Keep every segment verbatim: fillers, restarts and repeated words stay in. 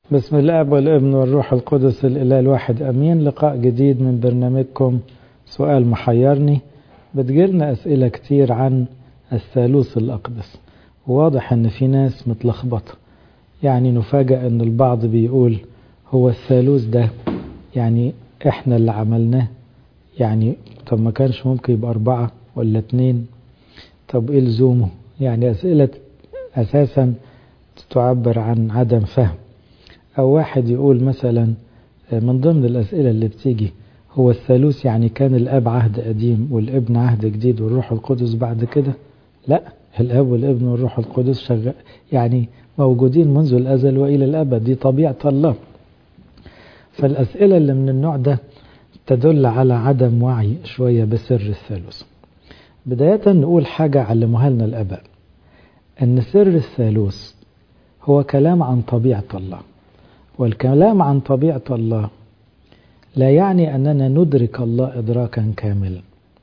بسم الله والابن والروح القدس الإله الواحد أمين. لقاء جديد من برنامجكم سؤال محيرني. بتجيلنا أسئلة كتير عن الثالوث الأقدس، وواضح أن في ناس متلخبطة. يعني نفاجأ أن البعض بيقول هو الثالوث ده يعني إحنا اللي عملناه، يعني طب ما كانش ممكن يبقى أربعة ولا اتنين؟ طب إيه لزومه؟ يعني أسئلة أساسا تعبر عن عدم فهم. أو واحد يقول مثلا من ضمن الأسئلة اللي بتيجي هو الثالوث يعني كان الأب عهد قديم والابن عهد جديد والروح القدس بعد كده؟ لا، الأب والابن والروح القدس شغال، يعني موجودين منذ الأزل وإلى الأبد، دي طبيعة الله. فالأسئلة اللي من النوع ده تدل على عدم وعي شوية بسر الثالوث. بداية نقول حاجة علموها لنا الآباء، أن سر الثالوث هو كلام عن طبيعة الله، والكلام عن طبيعة الله لا يعني أننا ندرك الله إدراكا كاملا،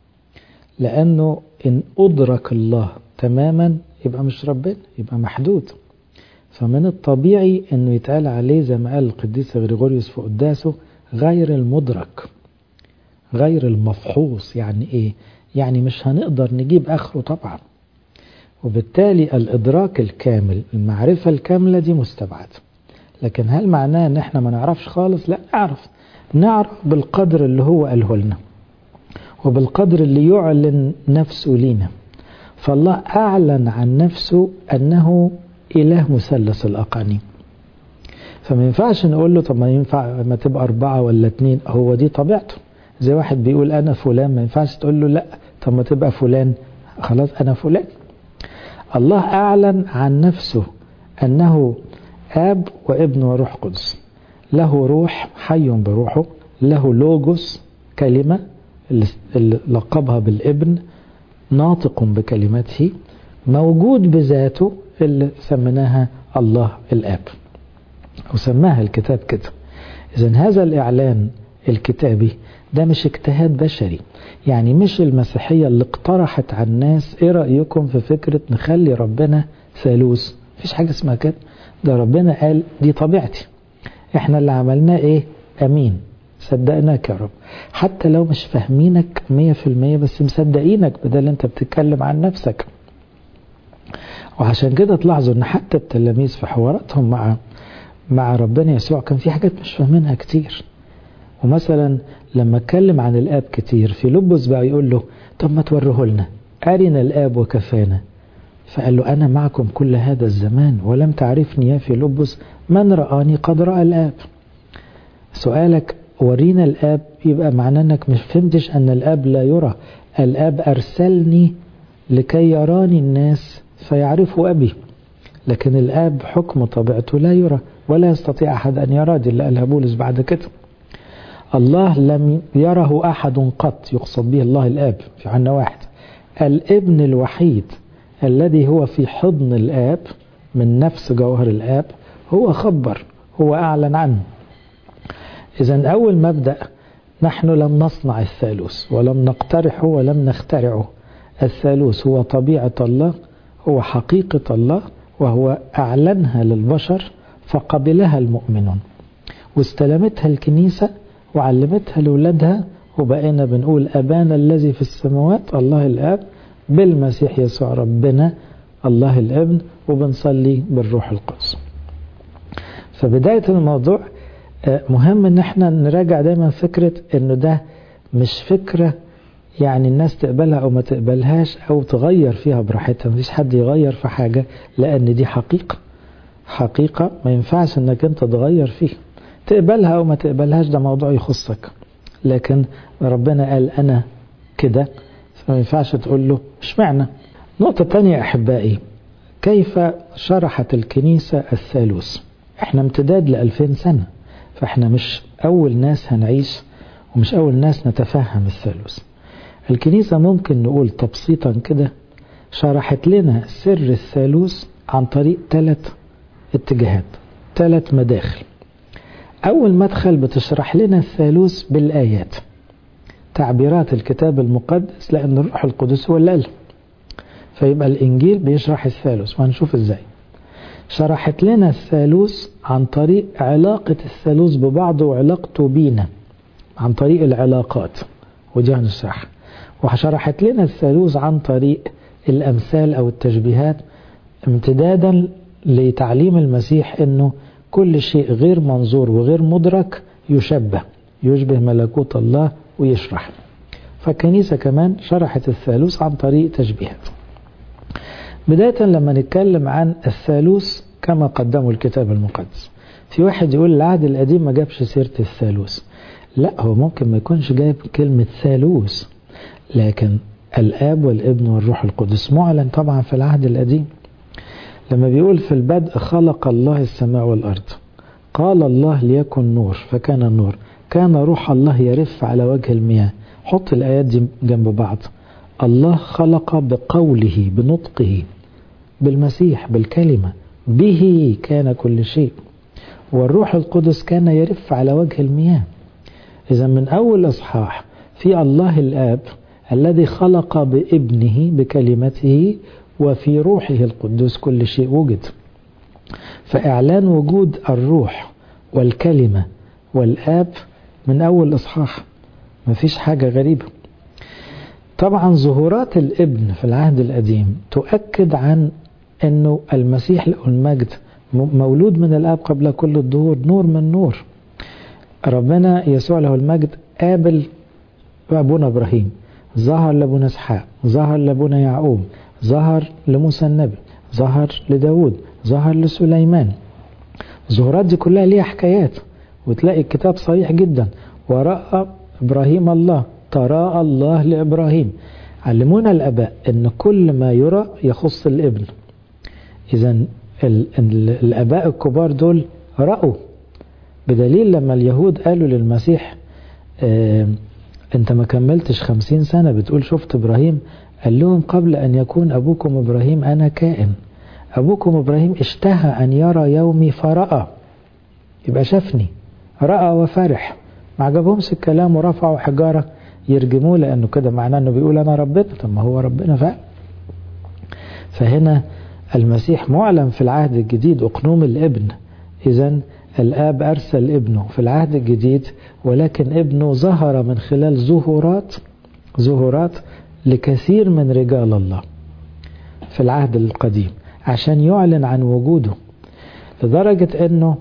لأنه إن أدرك الله تماما يبقى مش ربنا، يبقى محدود. فمن الطبيعي أنه يتقال عليه زي ما قال القديس غريغوريوس في قداسه غير المدرك، غير المفحوص. يعني إيه؟ يعني مش هنقدر نجيب آخره طبعا، وبالتالي الإدراك الكامل، المعرفة الكاملة دي مستبعدة. لكن هل معناه ان احنا ما نعرفش خالص؟ لا، نعرف نعرف بالقدر اللي هو قاله لنا وبالقدر اللي يعلن نفسه لينا. فالله اعلن عن نفسه انه اله مثلث الاقانيم، فما ينفعش نقول له طب ما ينفع ما تبقى اربعة ولا اتنين، هو دي طبيعته. زي واحد بيقول انا فلان، ما ينفعش تقول له لا طب ما تبقى فلان، خلاص انا فلان. الله اعلن عن نفسه انه آب وابن وروح قدس، له روح حي بروحه، له لوجوس كلمة اللي لقبها بالابن، ناطق بكلمته، موجود بذاته اللي سميناها الله الآب، وسماها الكتاب كده. إذن هذا الإعلان الكتابي ده مش اجتهاد بشري، يعني مش المسيحية اللي اقترحت على الناس ايه رأيكم في فكرة نخلي ربنا ثالوث. مفيش حاجة اسمها كده، ده ربنا قال دي طبيعتي، احنا اللي عملناه ايه؟ امين، صدقناك يا رب، حتى لو مش فاهمينك مية في المية بس مصدقينك بدل انت بتتكلم عن نفسك. وعشان كده تلاحظوا ان حتى التلاميذ في حواراتهم مع مع ربنا يسوع كان في حاجات مش فاهمينها كتير. ومثلا لما اتكلم عن الاب كتير، في لبس بقى يقول له طب ما توره لنا، ارنا الاب وكفانا. فقال له أنا معكم كل هذا الزمان ولم تعرفني يا فيلبس، من رآني قد رأى الآب. سؤالك ورينا الآب يبقى معناه أنك مش فهمتش أن الآب لا يرى. الآب أرسلني لكي يراني الناس فيعرفوا أبي، لكن الآب حكم طبيعته لا يرى ولا يستطيع أحد أن يرى، دي اللي قالها بولس بعد كده. الله لم يره أحد قط، يقصد به الله الآب في يوحنا واحد. الابن الوحيد الذي هو في حضن الآب من نفس جوهر الآب هو خبر، هو أعلن عنه. إذن أول مبدأ، نحن لم نصنع الثالوث ولم نقترحه ولم نخترعه. الثالوث هو طبيعة الله، هو حقيقة الله، وهو أعلنها للبشر فقبلها المؤمنون، واستلمتها الكنيسة وعلمتها لأولادها، وبقينا بنقول أبانا الذي في السماوات الله الآب بالمسيح يسوع ربنا الله الابن، وبنصلي بالروح القدس. فبداية الموضوع مهم ان احنا نراجع دايما فكرة انه ده مش فكرة يعني الناس تقبلها او ما تقبلهاش او تغير فيها براحتها. مفيش حد يغير في حاجة، لان دي حقيقة، حقيقة ما ينفعش انك انت تغير فيها. تقبلها او ما تقبلهاش ده موضوع يخصك، لكن ربنا قال انا كده، فما ينفعش تقول له اشمعنى. نقطة تانية أحبائي، كيف شرحت الكنيسة الثالوث؟ احنا امتداد لألفين سنة، فاحنا مش أول ناس هنعيش ومش أول ناس نتفهم الثالوث. الكنيسة ممكن نقول تبسيطا كده شرحت لنا سر الثالوث عن طريق ثلاث اتجاهات، ثلاث مداخل. أول مدخل بتشرح لنا الثالوث بالآيات، تعبيرات الكتاب المقدس، لأن الروح القدس هو اللي قال، فيبقى الإنجيل بيشرح الثالوث وهنشوف إزاي. شرحت لنا الثالوث عن طريق علاقة الثالوث ببعضه وعلاقته بينا، عن طريق العلاقات، ودي هنشرحها. وشرحت لنا الثالوث عن طريق الأمثال أو التشبيهات، امتدادا لتعليم المسيح أنه كل شيء غير منظور وغير مدرك يشبه، يشبه ملكوت الله ويشرح. فالكنيسة كمان شرحت الثالوث عن طريق تشبيهات. بداية لما نتكلم عن الثالوث كما قدموا الكتاب المقدس، في واحد يقول العهد القديم ما جابش سيرة الثالوث. لا، هو ممكن ما يكونش جايب كلمة ثالوث، لكن الآب والابن والروح القدس معلن طبعا في العهد القديم. لما بيقول في البدء خلق الله السماء والأرض، قال الله ليكن نور فكان النور، كان روح الله يرف على وجه المياه. حط الآيات دي جنب بعض. الله خلق بقوله بنطقه بالمسيح بالكلمة، به كان كل شيء، والروح القدس كان يرف على وجه المياه. إذا من أول إصحاح في الله الآب الذي خلق بابنه بكلمته، وفي روحه القدس كل شيء وجد. فإعلان وجود الروح والكلمة والآب من أول إصحاح، ما فيش حاجة غريبة. طبعا ظهورات الابن في العهد القديم تؤكد عن أنه المسيح له المجد مولود من الآب قبل كل الظهور، نور من نور. ربنا يسوع له المجد قابل أبونا إبراهيم، ظهر لأبونا إسحاق، ظهر لأبونا يعقوب، ظهر لموسى النبي، ظهر لداود، ظهر لسليمان. الظهورات دي كلها ليها حكايات، وتلاقي الكتاب صريح جدا. ورأى إبراهيم الله، تراءى الله لإبراهيم. علمونا الآباء أن كل ما يرى يخص الابن. إذا الآباء الكبار دول رأوا، بدليل لما اليهود قالوا للمسيح اه أنت ما كملتش خمسين سنة بتقول شفت إبراهيم، قال لهم قبل أن يكون أبوكم إبراهيم أنا كائن. أبوكم إبراهيم اشتهى أن يرى يومي فرأى، يبقى شافني، رأى وفرح. ما عجبهمش الكلام ورفعوا حجارة يرجموه، لأنه كده معناه أنه بيقول أنا ربنا. طب ما هو ربنا فعلا. فهنا المسيح معلن في العهد الجديد أقنوم الابن. إذن الآب أرسل ابنه في العهد الجديد، ولكن ابنه ظهر من خلال ظهورات ظهورات لكثير من رجال الله في العهد القديم عشان يعلن عن وجوده، لدرجة أنه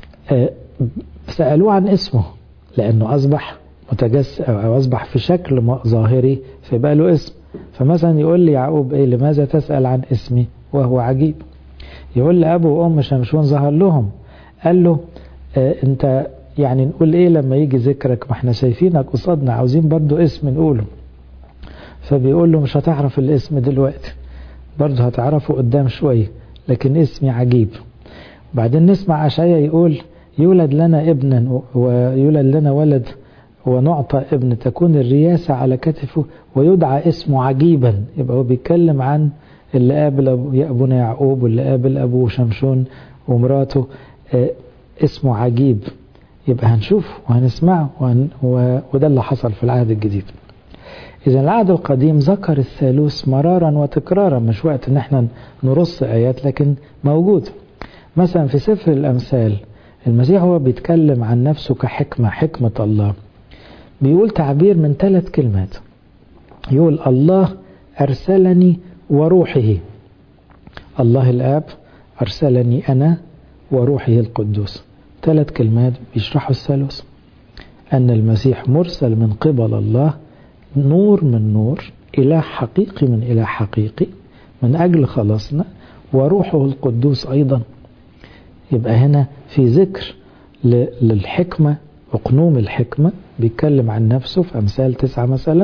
سألوه عن اسمه، لأنه أصبح متجسد أو أصبح في شكل ظاهري فيبقى له اسم. فمثلا يقول لي يعقوب إيه لماذا تسأل عن اسمي وهو عجيب. يقول لأبو وأم شمشون ظهر لهم، قال له اه أنت يعني نقول إيه لما يجي ذكرك، ما احنا شايفينك قصادنا، عاوزين برضو اسم نقوله. فبيقول له مش هتعرف الاسم دلوقتي، برضو هتعرفه قدام شوية، لكن اسمي عجيب. بعدين نسمع أشعياء يقول يولد لنا ابنا ويولد لنا ولد ونعطى ابن تكون الرياسة على كتفه ويدعى اسمه عجيبا. يبقى هو بيتكلم عن اللي قابل أبونا يعقوب واللي قابل أبو شمشون ومراته، اه اسمه عجيب. يبقى هنشوف وهنسمعه وهن وده اللي حصل في العهد الجديد. إذا العهد القديم ذكر الثالوث مرارا وتكرارا، مش وقت ان احنا نرص آيات، لكن موجود. مثلا في سفر الأمثال المسيح هو بيتكلم عن نفسه كحكمة، حكمة الله. بيقول تعبير من ثلاث كلمات، يقول الله أرسلني وروحه. الله الآب أرسلني أنا وروحه القدوس. ثلاث كلمات بيشرحوا الثالوث، أن المسيح مرسل من قبل الله، نور من نور، إله حقيقي من إله حقيقي من أجل خلاصنا، وروحه القدوس أيضا. يبقى هنا في ذكر للحكمة، أقنوم الحكمة بيتكلم عن نفسه في أمثال تسعة مثلا،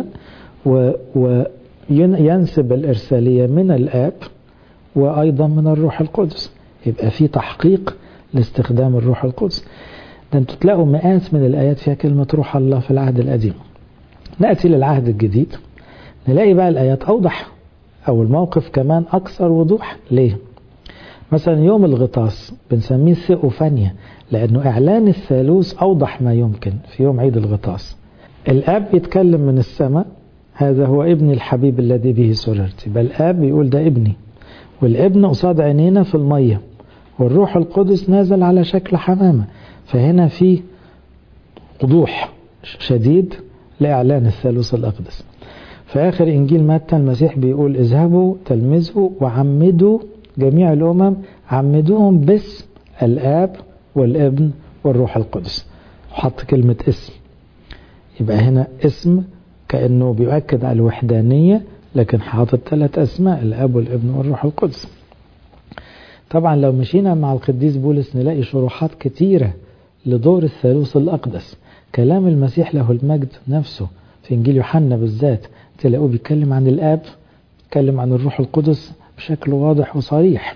وينسب الإرسالية من الآب وأيضا من الروح القدس. يبقى في تحقيق لاستخدام الروح القدس. ده انتوا تلاقوا مئات من الآيات فيها كلمة روح الله في العهد القديم. نأتي للعهد الجديد نلاقي بقى الآيات أوضح، أو الموقف كمان أكثر وضوح. ليه؟ مثلا يوم الغطاس بنسميه ثيوفانيا، لأنه إعلان الثالوث أوضح ما يمكن في يوم عيد الغطاس. الآب يتكلم من السماء، هذا هو ابني الحبيب الذي به سررت. يبقى الآب بيقول ده ابني، والابن قصاد عينينا في المية، والروح القدس نازل على شكل حمامة. فهنا في وضوح شديد لإعلان الثالوث الأقدس. في آخر إنجيل متى المسيح بيقول اذهبوا تلمذوا وعمدوا جميع الأمم، عمدوهم باسم الآب والابن والروح القدس، وحط كلمة اسم. يبقى هنا اسم كأنه بيؤكد على الوحدانية، لكن حاطط ثلاث أسماء، الآب والابن والروح القدس. طبعا لو مشينا مع القديس بولس نلاقي شروحات كتيرة لدور الثالوث الأقدس. كلام المسيح له المجد نفسه في إنجيل يوحنا بالذات تلاقوه بيتكلم عن الآب، بيتكلم عن الروح القدس بشكل واضح وصريح.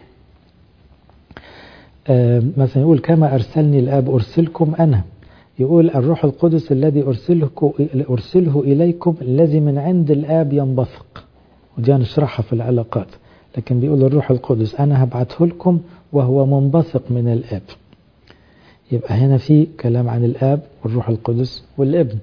آه مثلا يقول كما أرسلني الآب أرسلكم أنا. يقول الروح القدس الذي أرسله, أرسله إليكم الذي من عند الآب ينبثق، ودي هنشرحها في العلاقات. لكن بيقول الروح القدس أنا هبعته لكم وهو منبثق من الآب. يبقى هنا في كلام عن الآب والروح القدس والابن.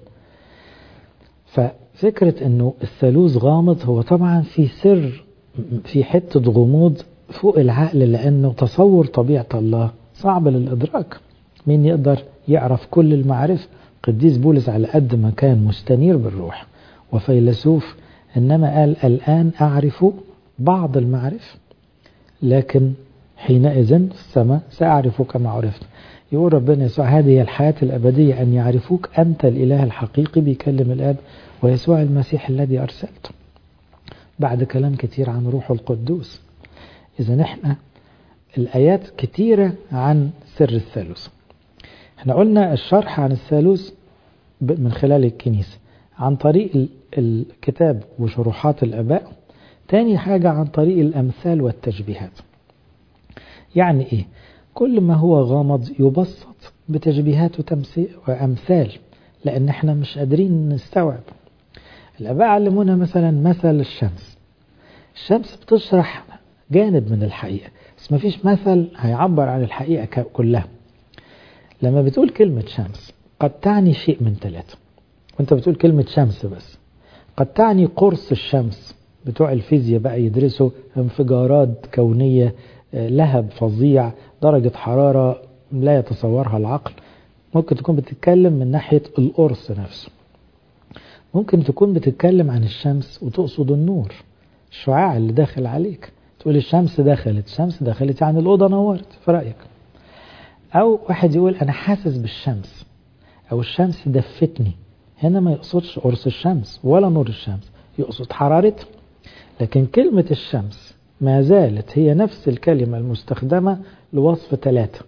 ففكرة أنه الثالوث غامض هو طبعا في سر، في حتة غموض فوق العقل، لأنه تصور طبيعة الله صعب للإدراك. مين يقدر يعرف كل المعارف؟ قديس بولس على قد ما كان مستنير بالروح وفيلسوف، إنما قال الآن أعرف بعض المعارف، لكن حينئذ في السماء سأعرف كما عرفت. يقول ربنا يسوع هذه هي الحياة الأبدية أن يعرفوك أنت الإله الحقيقي، بيكلم الآب، ويسوع المسيح الذي أرسلته، بعد كلام كتير عن روح القدوس. إذا نحن الآيات كتيرة عن سر الثالوث. احنا قلنا الشرح عن الثالوث من خلال الكنيسة عن طريق الكتاب وشروحات الآباء. تاني حاجة عن طريق الأمثال والتشبيهات. يعني إيه؟ كل ما هو غامض يبسط بتشبيهات وأمثال، لأن احنا مش قادرين نستوعب. الآباء علمونا مثلا مثل الشمس. الشمس بتشرح جانب من الحقيقة، بس ما فيش مثل هيعبر عن الحقيقة كلها. لما بتقول كلمة شمس قد تعني شيء من ثلاثة، وانت بتقول كلمة شمس بس. قد تعني قرص الشمس، بتوع الفيزياء بقى يدرسوا انفجارات كونية، لهب فظيع، درجة حرارة لا يتصورها العقل. ممكن تكون بتتكلم من ناحية القرص نفسه. ممكن تكون بتتكلم عن الشمس وتقصد النور، الشعاع اللي داخل عليك، تقول الشمس دخلت، الشمس دخلت يعني الأوضة نورت في رأيك. أو واحد يقول أنا حاسس بالشمس، أو الشمس دفتني. هنا ما يقصدش قرص الشمس ولا نور الشمس، يقصد حرارتها. لكن كلمة الشمس ما زالت هي نفس الكلمة المستخدمة لوصف ثلاثة،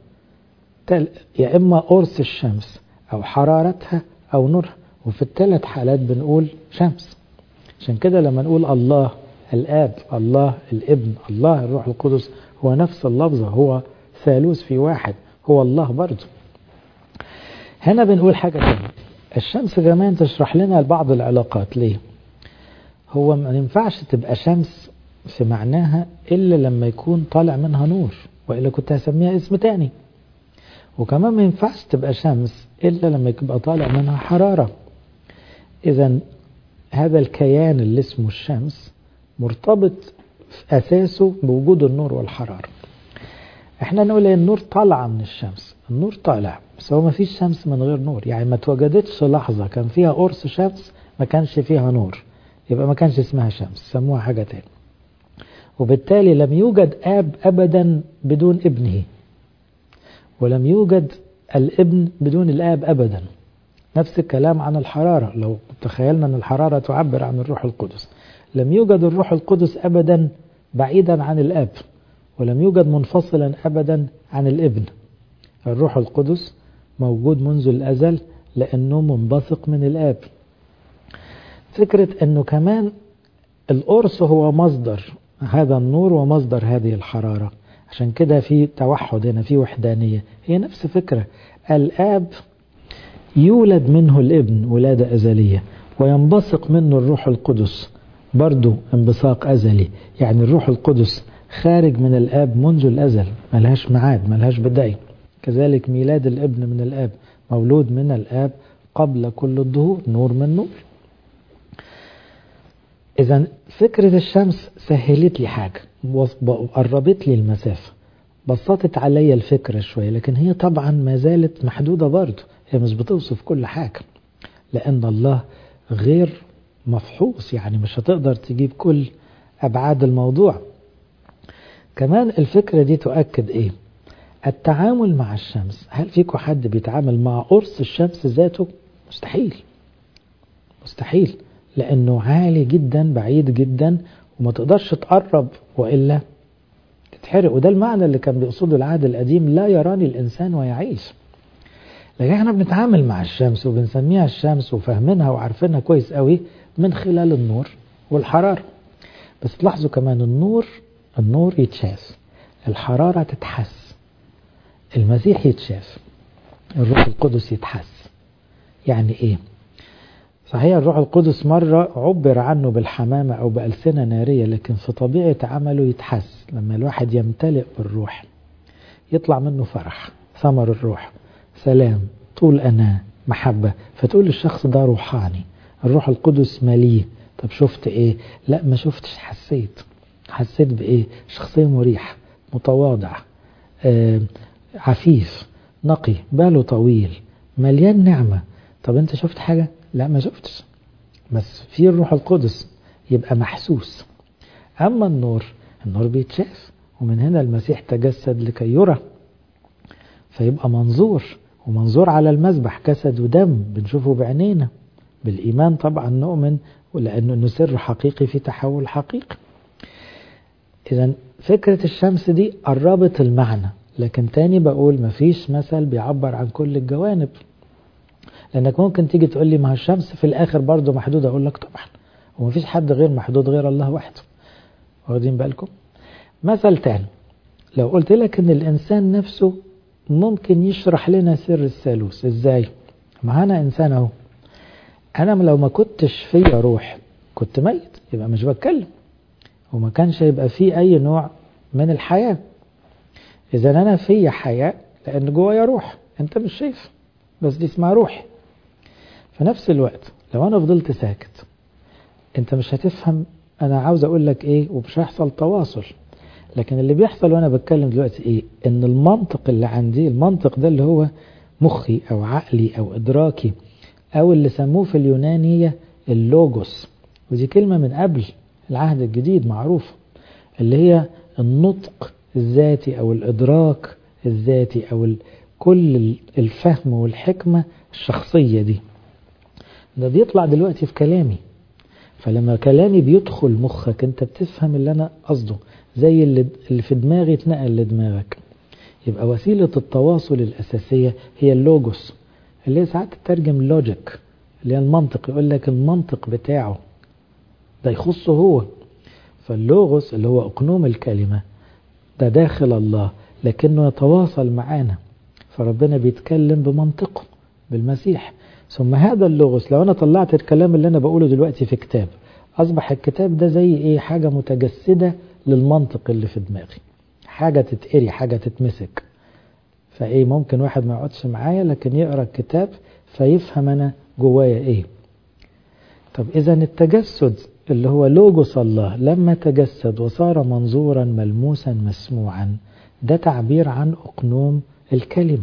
يا إما قرص الشمس أو حرارتها أو نورها، وفي الثلاث حالات بنقول شمس. عشان كده لما نقول الله الآب، الله الابن، الله الروح القدس، هو نفس اللفظة، هو ثالوث في واحد، هو الله برضه. هنا بنقول حاجة تانية، الشمس كمان تشرح لنا بعض العلاقات. ليه؟ هو ما ينفعش تبقى شمس في معناها إلا لما يكون طالع منها نور، وإلا كنت هسميها اسم تاني. وكمان ما ينفعش تبقى شمس إلا لما يبقى طالع منها حرارة. إذا هذا الكيان اللي اسمه الشمس مرتبط في أساسه بوجود النور والحرارة. احنا نقول النور طالع من الشمس، النور طالع، بس هو ما فيش شمس من غير نور. يعني ما توجدتش لحظة كان فيها قرص شمس ما كانش فيها نور، يبقى ما كانش اسمها شمس، سموها حاجة تاني. وبالتالي لم يوجد آب أبدا بدون ابنه، ولم يوجد الابن بدون الآب أبدا. نفس الكلام عن الحرارة، لو تخيلنا أن الحرارة تعبر عن الروح القدس، لم يوجد الروح القدس أبدا بعيدا عن الآب، ولم يوجد منفصلا أبدا عن الابن. الروح القدس موجود منذ الأزل لأنه منبثق من الآب. فكرة أنه كمان القرص هو مصدر هذا النور ومصدر هذه الحرارة، عشان كده في توحد هنا، في وحدانية. هي نفس فكرة الآب يولد منه الابن ولادة أزلية، وينبثق منه الروح القدس برضو انبثاق أزلي. يعني الروح القدس خارج من الآب منذ الأزل، ملهاش معاد، ملهاش بداية. كذلك ميلاد الابن من الآب، مولود من الآب قبل كل الظهور، نور من نور. إذن فكرة الشمس سهلت لي حاجة، قربت لي المسافة، بسطت عليا الفكرة شوية، لكن هي طبعا ما زالت محدودة برضو، هي مش بتوصف كل حاجة، لأن الله غير مفحوص، يعني مش هتقدر تجيب كل أبعاد الموضوع. كمان الفكرة دي تؤكد إيه؟ التعامل مع الشمس. هل فيكم حد بيتعامل مع قرص الشمس ذاته؟ مستحيل مستحيل، لأنه عالي جدا بعيد جدا وما تقدرش تقرب وإلا تتحرق. وده المعنى اللي كان بيقصده العهد القديم، لا يراني الإنسان ويعيش. لكن احنا بنتعامل مع الشمس وبنسميها الشمس وفاهمينها وعارفينها كويس قوي من خلال النور والحرارة. بس تلاحظوا كمان النور النور يتشاف، الحرارة تتحس، المسيح يتشاف، الروح القدس يتحس. يعني ايه؟ صحيح الروح القدس مرة عبر عنه بالحمامة أو بألسنة نارية، لكن في طبيعة عمله يتحس. لما الواحد يمتلئ بالروح يطلع منه فرح، ثمر الروح، سلام، طول أناة، محبة، فتقول الشخص ده روحاني، الروح القدس مليه. طب شفت ايه؟ لا ما شفتش، حسيت. حسيت بايه؟ شخصية مريح، متواضع، آه، عفيف، نقي، باله طويل، مليان نعمة. طب انت شفت حاجة؟ لا ما شفتش، بس في الروح القدس يبقى محسوس. أما النور، النور بيتشاف، ومن هنا المسيح تجسد لكي يرى، فيبقى منظور، ومنظور على المذبح، جسد ودم بنشوفه بعينينا بالإيمان طبعا نؤمن، ولأنه سر حقيقي في تحول حقيقي. إذن فكرة الشمس دي قربت المعنى، لكن تاني بقول مفيش مثل بيعبر عن كل الجوانب، لأنك ممكن تيجي تقول لي ما الشمس في الآخر برضو محدودة، أقول لك طبعا ومفيش حد غير محدود غير الله وحده. واخدين بالكم؟ مثل تاني، لو قلت لك ان الإنسان نفسه ممكن يشرح لنا سر الثالوث ازاي؟ معانا إنسان اهو، أنا لو ما كنتش فيا روح كنت ميت، يبقى مش بتكلم، وما كانش يبقى فيه أي نوع من الحياة. إذا أنا فيا حياة لأن جوايا روح، أنت مش شايف، بس دي اسمها روح. في نفس الوقت لو أنا فضلت ساكت أنت مش هتفهم أنا عاوز أقول لك إيه، ومش هيحصل تواصل. لكن اللي بيحصل وأنا بتكلم دلوقتي إيه؟ إن المنطق اللي عندي، المنطق ده اللي هو مخي أو عقلي أو إدراكي، أو اللي سموه في اليونانية اللوجوس، ودي كلمة من قبل العهد الجديد معروف، اللي هي النطق الذاتي أو الإدراك الذاتي أو كل الفهم والحكمة الشخصية دي، ده بيطلع دلوقتي في كلامي. فلما كلامي بيدخل مخك انت بتفهم اللي انا قصده، زي اللي, اللي في دماغي اتنقل لدماغك. يبقى وسيلة التواصل الأساسية هي اللوجوس، اللي هي ساعات تترجم لوجيك، اللي هي المنطق، يقول لك المنطق بتاعه ده يخصه هو. فاللوغوس اللي هو أقنوم الكلمة ده داخل الله، لكنه يتواصل معانا، فربنا بيتكلم بمنطقه بالمسيح. ثم هذا اللوغوس لو أنا طلعت الكلام اللي أنا بقوله دلوقتي في كتاب، أصبح الكتاب ده زي إيه؟ حاجة متجسدة للمنطق اللي في دماغي، حاجة تتقري، حاجة تتمسك. فإيه، ممكن واحد ما يقعدش معايا لكن يقرأ الكتاب فيفهم أنا جوايا إيه. طب إذا التجسد اللي هو لوجوس الله لما تجسد وصار منظورا ملموسا مسموعا، ده تعبير عن أقنوم الكلمة.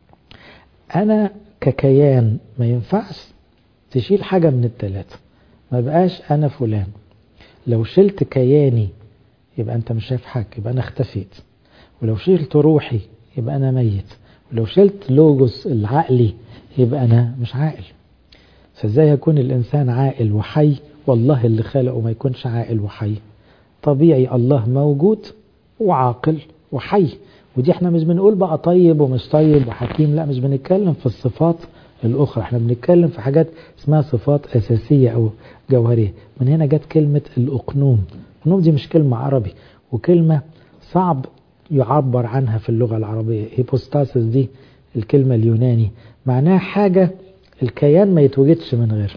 أنا ككيان ما ينفعش تشيل حاجة من الثلاثة، ما بقاش أنا فلان. لو شلت كياني يبقى أنت مش شايف حاجة، يبقى أنا اختفيت. ولو شلت روحي يبقى أنا ميت. ولو شلت لوجوس العقلي يبقى أنا مش عاقل. فازاي يكون الإنسان عاقل وحي والله اللي خلقه ما يكونش عاقل وحي؟ طبيعي الله موجود وعاقل وحي. ودي احنا مش بنقول بقى طيب ومش طيب وحكيم، لا، مش بنتكلم في الصفات الأخرى، احنا بنتكلم في حاجات اسمها صفات أساسية أو جوهرية. من هنا جت كلمة الأقنوم. الأقنوم دي مش كلمة عربي، وكلمة صعب يعبر عنها في اللغة العربية. هيبوستاسيس دي الكلمة اليوناني معناها حاجة الكيان ما يتوجدش من غير،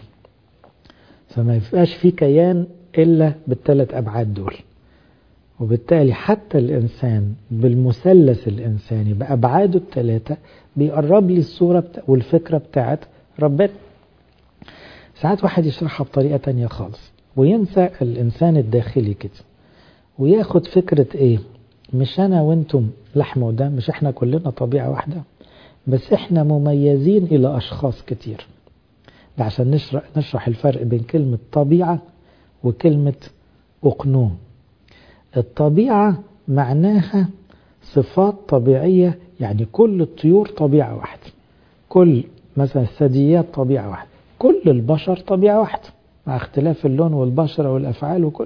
فما يبقاش في كيان إلا بالثلاث أبعاد دول. وبالتالي حتى الإنسان بالمثلث الإنساني بأبعاده الثلاثة بيقرب لي الصورة بتا... والفكرة بتاعت ربنا. ساعات واحد يشرحها بطريقة تانية خالص وينسى الإنسان الداخلي كده، وياخد فكرة إيه؟ مش أنا وأنتم لحم ودم، مش إحنا كلنا طبيعة واحدة، بس إحنا مميزين إلى أشخاص كتير. ده عشان نشرح, نشرح الفرق بين كلمة طبيعة وكلمة أقنوم. الطبيعة معناها صفات طبيعية، يعني كل الطيور طبيعة واحدة، كل مثلا الثدييات طبيعة واحدة، كل البشر طبيعة واحدة مع اختلاف اللون والبشرة والأفعال وكل.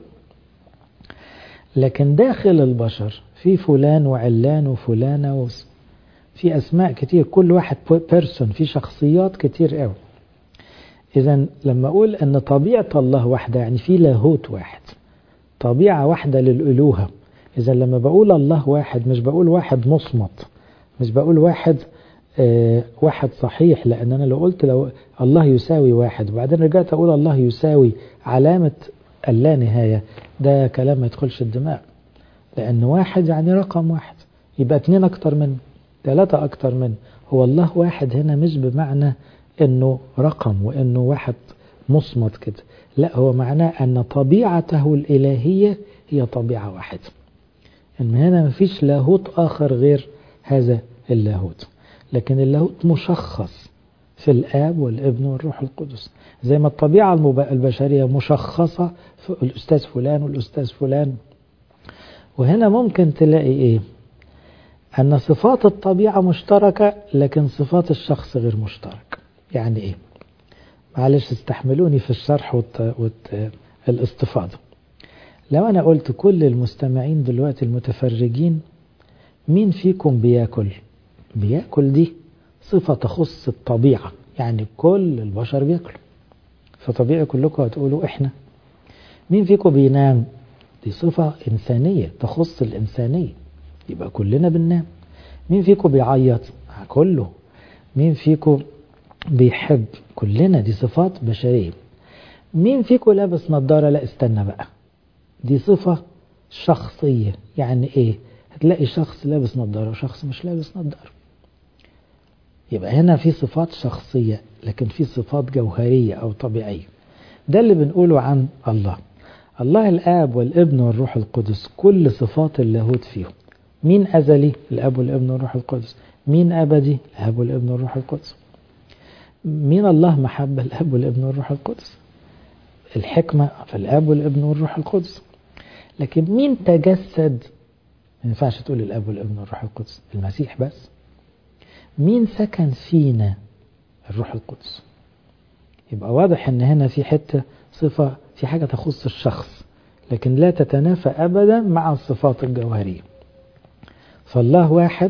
لكن داخل البشر في فلان وعلان وفلانة، في أسماء كتير، كل واحد بيرسون، في شخصيات كتير قوي. إذن لما أقول أن طبيعة الله واحدة يعني في لاهوت واحد، طبيعة واحدة للألوهة. إذن لما بقول الله واحد مش بقول واحد مصمت، مش بقول واحد آه واحد صحيح، لأن أنا لو قلت لو الله يساوي واحد وبعدين رجعت أقول الله يساوي علامة اللا نهاية، ده كلام ما يدخلش الدماغ. لأن واحد يعني رقم واحد، يبقى اتنين أكتر منه، ثلاثة أكتر منه. هو الله واحد هنا مش بمعنى أنه رقم وأنه واحد مصمت كده، لا، هو معناه أن طبيعته الإلهية هي طبيعة واحدة، إن هنا مفيش لاهوت آخر غير هذا اللاهوت. لكن اللاهوت مشخص في الآب والابن والروح القدس، زي ما الطبيعة البشرية مشخصة في الأستاذ فلان والأستاذ فلان. وهنا ممكن تلاقي إيه؟ أن صفات الطبيعة مشتركة لكن صفات الشخص غير مشترك. يعني إيه؟ معلش استحملوني في الشرح والاستفاضة. لو أنا قلت كل المستمعين دلوقتي المتفرجين، مين فيكم بياكل؟ بياكل دي صفة تخص الطبيعة، يعني كل البشر بياكلوا، فطبيعي كلكم هتقولوا إحنا. مين فيكم بينام؟ دي صفة إنسانية تخص الإنسانية، يبقى كلنا بننام. مين فيكم بيعيط؟ كله. مين فيكم بيحب؟ كلنا، دي صفات بشرية. مين فيكم لابس نظارة؟ لا استنى بقى، دي صفة شخصية. يعني ايه؟ هتلاقي شخص لابس نظارة وشخص مش لابس نظارة. يبقى هنا في صفات شخصية لكن في صفات جوهرية أو طبيعية. ده اللي بنقوله عن الله. الله الآب والابن والروح القدس كل صفات اللاهوت فيهم. مين أزلي؟ الآب والابن والروح القدس. مين أبدي؟ الآب والابن والروح القدس. مين الله محبة؟ الآب والابن والروح القدس. الحكمة في الآب والابن والروح القدس. لكن مين تجسد؟ ما ينفعش تقول الآب والابن والروح القدس، المسيح بس. مين سكن فينا؟ الروح القدس. يبقى واضح ان هنا في حتة صفة، في حاجة تخص الشخص لكن لا تتنافى أبدا مع الصفات الجوهرية. فالله واحد،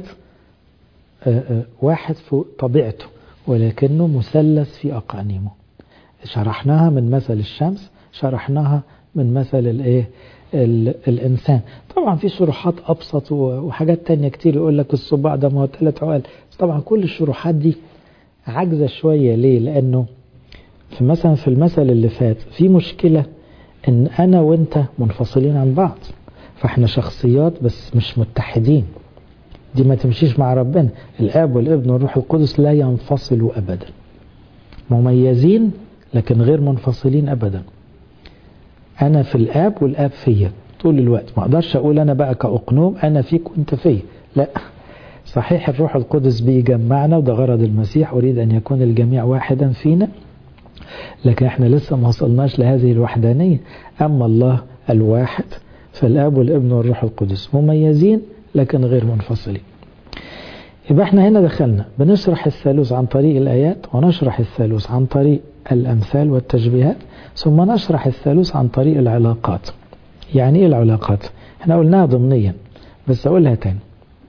واحد في طبيعته ولكنه مثلث في أقانيمه. شرحناها من مثل الشمس، شرحناها من مثل الايه الإنسان. طبعا في شروحات أبسط وحاجات تانية كتير، يقول لك الصباع ده ما هو ثلاث عقال. طبعا كل الشروحات دي عجزة شوية. ليه؟ لأنه في مثلا في المثل اللي فات في مشكلة ان انا وانت منفصلين عن بعض، فاحنا شخصيات بس مش متحدين. دي ما تمشيش مع ربنا. الآب والابن والروح القدس لا ينفصلوا أبدا، مميزين لكن غير منفصلين أبدا. أنا في الآب والآب فيا طول الوقت. ما أقدرش أقول أنا بقى كأقنوم أنا فيك وأنت فيا، لا. صحيح الروح القدس بيجمعنا وده غرض المسيح، أريد أن يكون الجميع واحدا فينا، لكن احنا لسه ما وصلناش لهذه الوحدانية. أما الله الواحد فالآب والابن والروح القدس مميزين لكن غير منفصلين. يبقى احنا هنا دخلنا بنشرح الثالوث عن طريق الآيات، ونشرح الثالوث عن طريق الأمثال والتشبيهات، ثم نشرح الثالوث عن طريق العلاقات. يعني ايه العلاقات؟ احنا قلناها ضمنيا بس أقولها تاني.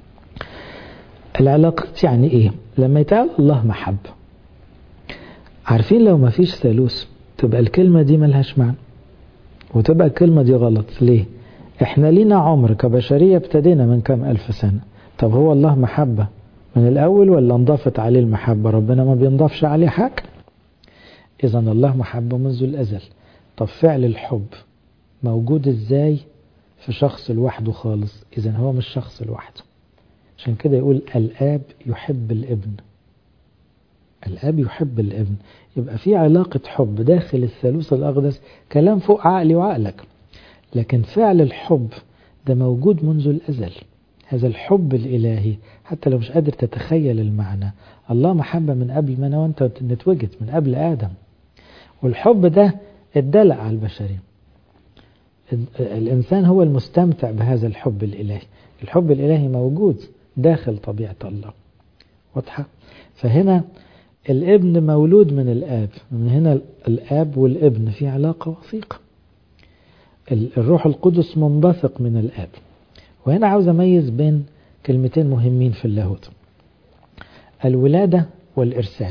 العلاقات يعني ايه؟ لما يتقال الله محبة، عارفين لو ما فيش ثالوث تبقى الكلمة دي ملهاش معنى، وتبقى الكلمة دي غلط. ليه؟ احنا لينا عمر كبشرية ابتدينا من كام ألف سنة. طب هو الله محبة من الأول ولا انضافت عليه المحبة؟ ربنا ما بينضافش عليه حاجة. إذا الله محبة منذ الأزل. طب فعل الحب موجود ازاي في شخص لوحده خالص؟ إذا هو مش شخص لوحده. عشان كده يقول الآب يحب الابن. الآب يحب الابن. يبقى في علاقة حب داخل الثالوث الأقدس، كلام فوق عقلي وعقلك، لكن فعل الحب ده موجود منذ الأزل. هذا الحب الإلهي حتى لو مش قادر تتخيل المعنى. الله محبة من قبل ما أنا وأنت نتوجد، من قبل آدم، والحب ده اتدلق على البشرية. الإنسان هو المستمتع بهذا الحب الإلهي. الحب الإلهي موجود داخل طبيعة الله، واضحة؟ فهنا الابن مولود من الآب، من هنا الآب والابن في علاقة وثيقة. الروح القدس منبثق من الآب. وهنا عاوز أميز بين كلمتين مهمين في اللاهوت: الولادة والإرسال.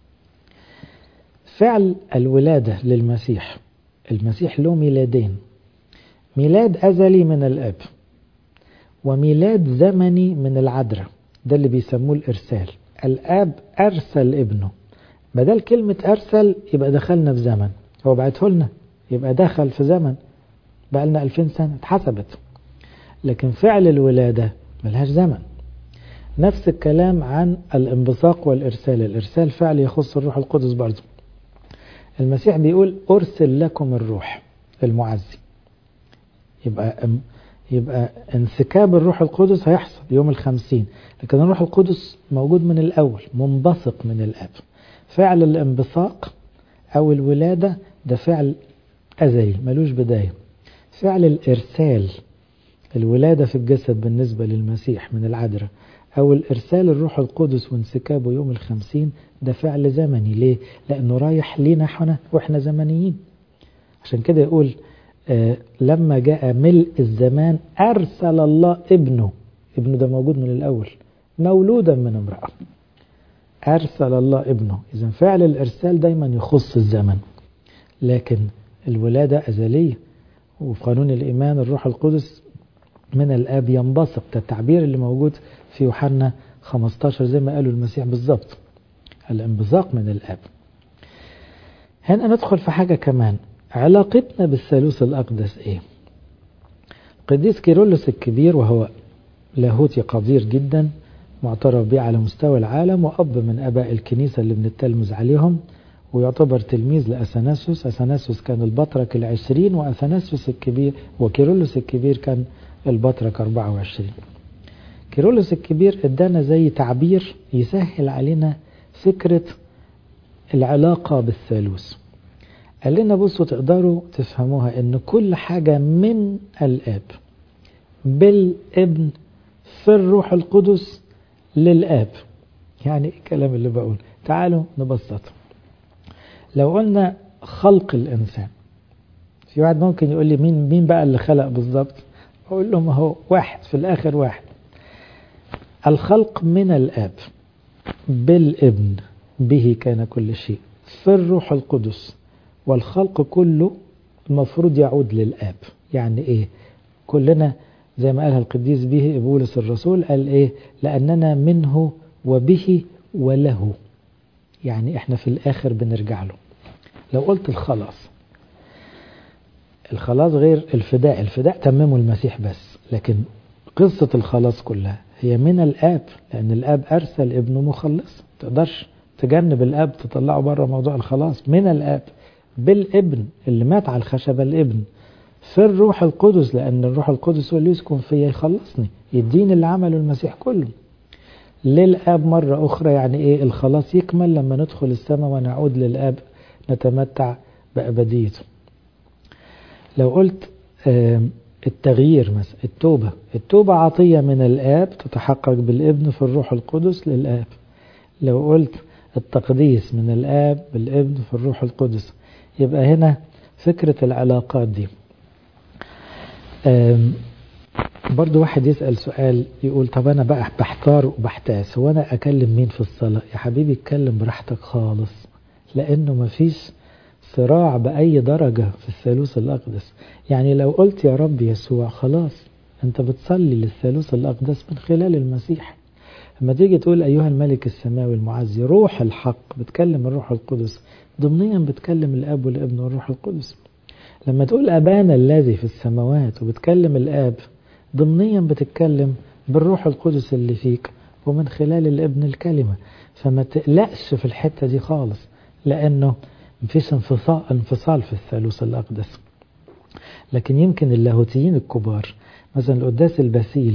فعل الولادة للمسيح، المسيح له ميلادين: ميلاد أزلي من الآب، وميلاد زمني من العذراء، ده اللي بيسموه الإرسال. الآب أرسل ابنه، بدل كلمة أرسل يبقى دخلنا في زمن، هو بعته لنا يبقى دخل في زمن، بقى لنا ألفين سنة اتحسبت. لكن فعل الولادة ملهاش زمن. نفس الكلام عن الانبثاق والإرسال. الإرسال فعل يخص الروح القدس برضه. المسيح بيقول أرسل لكم الروح المعزي، يبقى يبقى انسكاب الروح القدس هيحصل يوم الخمسين، لكن الروح القدس موجود من الأول، منبثق من الآب. فعل الانبثاق أو الولادة ده فعل أزلي ملوش بداية. فعل الإرسال، الولادة في الجسد بالنسبة للمسيح من العذراء، أو الإرسال الروح القدس وانسكابه يوم الخمسين، ده فعل زمني. ليه؟ لأنه رايح لينا احنا وإحنا زمنيين. عشان كده يقول آه لما جاء ملء الزمان أرسل الله ابنه. ابنه ده موجود من الأول، مولودا من امرأة. أرسل الله ابنه. إذن فعل الإرسال دايما يخص الزمن، لكن الولادة أزلية. وفي قانون الإيمان الروح القدس من الآب ينبثق، ده التعبير اللي موجود في يوحنا خمستاشر زي ما قالوا المسيح بالظبط، الانبثاق من الآب. هنا ندخل في حاجة كمان، علاقتنا بالثالوث الأقدس إيه؟ قديس كيرلس الكبير، وهو لاهوتي قدير جدا معترف به على مستوى العالم، وأب من أباء الكنيسة اللي بنتلمذ عليهم، ويعتبر تلميذ لأثناسيوس. أثناسيوس كان البطرك العشرين، وأثناسيوس الكبير وكيرلس الكبير كان البطرك أربعة وعشرين. كيرلس الكبير ادانا زي تعبير يسهل علينا فكرة العلاقة بالثالوث. قال لنا بصوا تقدروا تفهموها ان كل حاجة من الآب بالابن في الروح القدس للآب. يعني ايه الكلام اللي بقول؟ تعالوا نبسطه. لو قلنا خلق الإنسان، في واحد ممكن يقول لي مين مين بقى اللي خلق بالظبط؟ أقول له ما هو واحد في الآخر واحد. الخلق من الآب بالابن، به كان كل شيء، في الروح القدس. والخلق كله المفروض يعود للآب. يعني إيه؟ كلنا زي ما قالها القديس به بولس الرسول، قال إيه؟ لأننا منه وبه وله. يعني إحنا في الآخر بنرجع له. لو قلت الخلاص، الخلاص غير الفداء. الفداء تممه المسيح بس، لكن قصة الخلاص كلها هي من الآب، لأن الآب أرسل ابنه مخلص. تقدرش تجنب الآب تطلعه بره موضوع الخلاص. من الآب بالابن اللي مات على الخشبة، الابن في الروح القدس، لأن الروح القدس هو اللي يسكن فيا يخلصني، يديني اللي عمله المسيح كله. للآب مرة أخرى. يعني إيه الخلاص؟ يكمل لما ندخل السماء ونعود للآب نتمتع بأبديته. لو قلت التغيير مثلا، التوبة التوبة عطية من الآب تتحقق بالابن في الروح القدس للآب. لو قلت التقديس من الآب بالابن في الروح القدس. يبقى هنا فكرة العلاقات دي. برضو واحد يسأل سؤال يقول طب أنا بقى بحتار وبحتاس، هو أنا أكلم مين في الصلاة؟ يا حبيبي اتكلم براحتك خالص، لأنه مفيش صراع بأي درجة في الثالوث الأقدس. يعني لو قلت يا رب يسوع خلاص أنت بتصلي للثالوث الأقدس من خلال المسيح. لما تيجي تقول أيها الملك السماوي المعزي روح الحق، بتكلم الروح القدس، ضمنيا بتكلم الآب والابن والروح القدس. لما تقول أبانا الذي في السماوات وبتكلم الآب، ضمنيا بتتكلم بالروح القدس اللي فيك ومن خلال الابن الكلمة. فما تقلقش في الحتة دي خالص، لأنه مفيش انفصال, انفصال في الثالوث الأقدس. لكن يمكن اللاهوتيين الكبار مثلا القداس الباسيلي،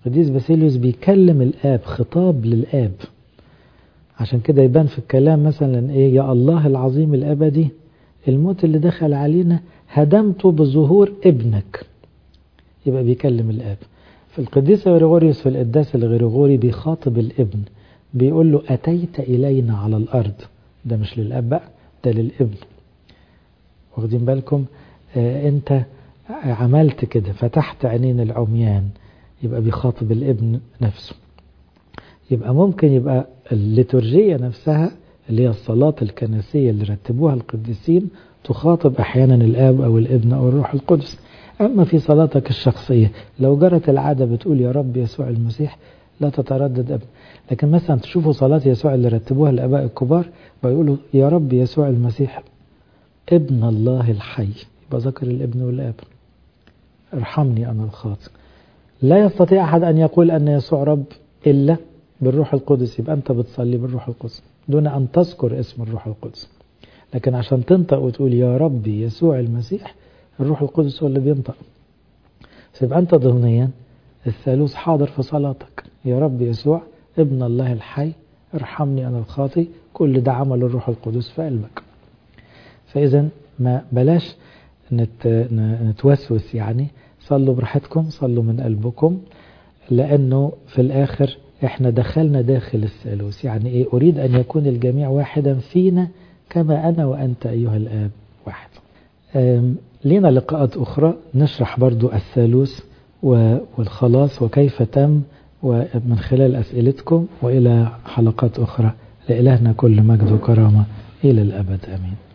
القديس باسيليوس بيكلم الآب خطاب للآب، عشان كده يبان في الكلام مثلا إيه، يا الله العظيم الأبدي، الموت اللي دخل علينا هدمته بظهور ابنك، يبقى بيكلم الآب. في القديس غريغوريوس في القداس الغريغوري بيخاطب الابن، بيقول له أتيت إلينا على الأرض، ده مش للأب بقى، ده للابن. واخدين بالكم؟ آه أنت عملت كده، فتحت عينين العميان، يبقى بيخاطب الابن نفسه. يبقى ممكن يبقى الليتورجية نفسها اللي هي الصلاة الكنسية اللي رتبوها القديسين تخاطب أحيانا الآب أو الابن أو الروح القدس. أما في صلاتك الشخصية لو جرت العادة بتقول يا رب يسوع المسيح لا تتردد أبدا. لكن مثلا تشوفوا صلاة يسوع اللي رتبوها الآباء الكبار بيقولوا يا رب يسوع المسيح ابن الله الحي، يبقى ذكر الابن والآب، ارحمني أنا الخاطئ. لا يستطيع أحد أن يقول أن يسوع رب إلا بالروح القدس، يبقى أنت بتصلي بالروح القدس دون أن تذكر اسم الروح القدس. لكن عشان تنطق وتقول يا ربي يسوع المسيح، الروح القدس هو اللي بينطق. يبقى أنت ضمنيا الثالوث حاضر في صلاتك، يا رب يسوع ابن الله الحي ارحمني أنا الخاطي، كل ده عمل الروح القدس في قلبك. فإذا ما بلاش نت نتوسوس، يعني صلوا براحتكم، صلوا من قلبكم، لأنه في الآخر احنا دخلنا داخل الثالوث. يعني ايه؟ أريد أن يكون الجميع واحدا فينا كما أنا وأنت أيها الآب واحد. لنا لقاءات أخرى نشرح برضو الثالوث والخلاص وكيف تم، ومن خلال أسئلتكم، وإلى حلقات أخرى. لإلهنا كل مجد وكرامة إلى الأبد، آمين.